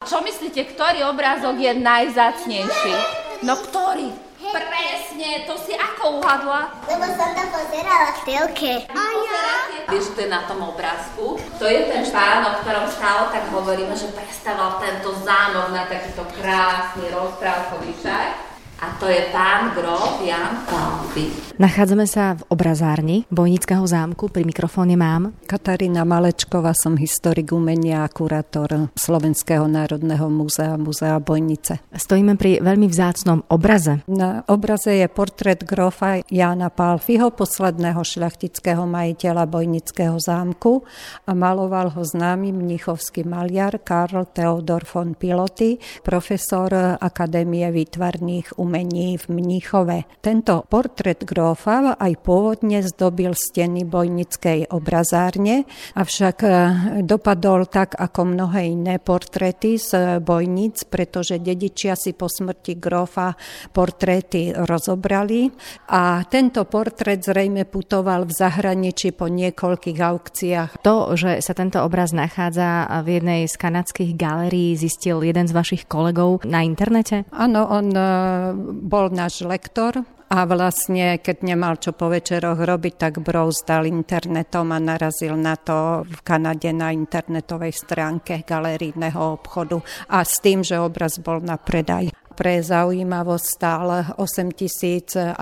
čo myslíte, ktorý obrázok je najvzácnejší? No ktorý? Presne, to si ako uhadla? Lebo som to pozerala v telke. A ja? Vieš, to je na tom obrázku. To je ten pán, o ktorom stále tak hovoríme, že predstavoval tento zámok na takýto krásny rozprávkový šach. A to je pán grof Jan Palffy. Nachádzame sa v obrazárni Bojnického zámku. Pri mikrofóne mám Katarína Malečková, som historik umenia a kurátor Slovenského národného múzea, Múzea Bojnice. Stojíme pri veľmi vzácnom obraze. Na obraze je portrét grofa Jána Palffyho, posledného šľachtického majiteľa Bojnického zámku, a maloval ho známy mnichovský maliar Karl Theodor von Piloty, profesor Akadémie výtvarných umení v Mníchove. Tento portrét grófa aj pôvodne zdobil steny Bojnickej obrazárne, avšak dopadol tak ako mnohé iné portréty z Bojnic, pretože dedičia si po smrti grófa portréty rozobrali a tento portrét zrejme putoval v zahraničí po niekoľkých aukciách. To, že sa tento obraz nachádza v jednej z kanadských galérií, zistil jeden z vašich kolegov na internete? Áno, on bol náš lektor a vlastne, keď nemal čo po večeroch robiť, tak brouzdal internetom a narazil na to v Kanade na internetovej stránke galerijného obchodu a s tým, že obraz bol na predaj. Pre zaujímavosť stál $8,000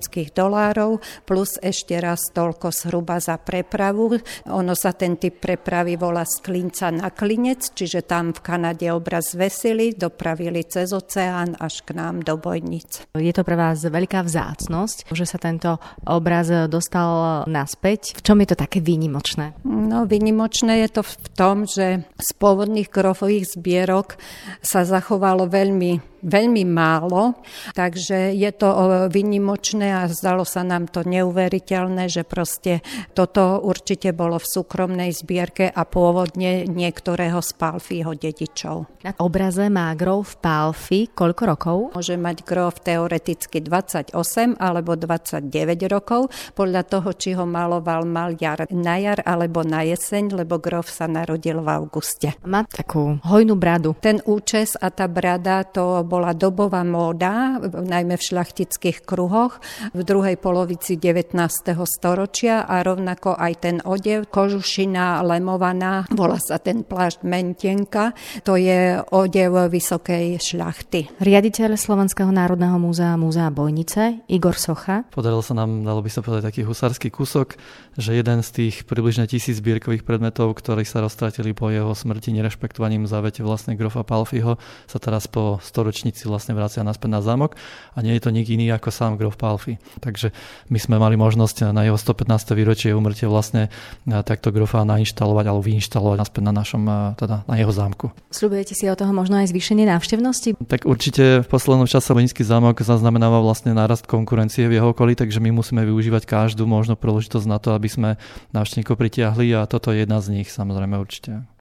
plus ešte raz toľko zhruba za prepravu. Ono sa ten typ prepravy volá z Klinca na Klinec, čiže tam v Kanade obraz vesili, dopravili cez oceán až k nám do Bojnic. Je to pre vás veľká vzácnosť, že sa tento obraz dostal naspäť. V čom je to také výnimočné? No, výnimočné je to v tom, že z pôvodných grofových zbierok sa zachovalo veľmi málo, takže je to výnimočné a zdalo sa nám to neuveriteľné, že proste toto určite bolo v súkromnej zbierke a pôvodne niektorého z Palffyho dedičov. Na obraze má gróf Palffy koľko rokov? Môže mať gróf teoreticky 28 alebo 29 rokov, podľa toho, či ho maloval maliar na jar alebo na jeseň, lebo gróf sa narodil v auguste. Má takú hojnú bradu. Ten účes a tá brada, to bola dobová móda, najmä v šľachtických kruhoch v druhej polovici 19. storočia a rovnako aj ten odev, kožušina lemovaná, volá sa ten plášť mentienka, to je odev vysokej šľachty. Riaditeľ Slovenského národného múzea, Múzea Bojnice, Igor Socha. Podarilo sa nám, dalo by sa povedať, taký husársky kúsok, že jeden z tých približne 1000 zbierkových predmetov, ktorí sa roztratili po jeho smrti nerešpektovaním závete vlastne grofa Palffyho, sa teraz po storočnici vlastne vracia naspäť na zámok a nie je to nik iný ako sám grof Palffy. Takže my sme mali možnosť na jeho 115. výročie umrtia vlastne takto grofa nainštalovať alebo vyinštalovať naspäť na našom, teda na jeho zámku. Sľubujete si od toho možno aj zvýšenie návštevnosti? Tak určite v poslednom čase Bojnický zámok zaznamenáva vlastne nárast konkurencie v jeho okolí, takže my musíme využívať každú možnú príležitosť na to, aby sme návštevníkov pritiahli a toto je jedna z nich, samozrejme určite.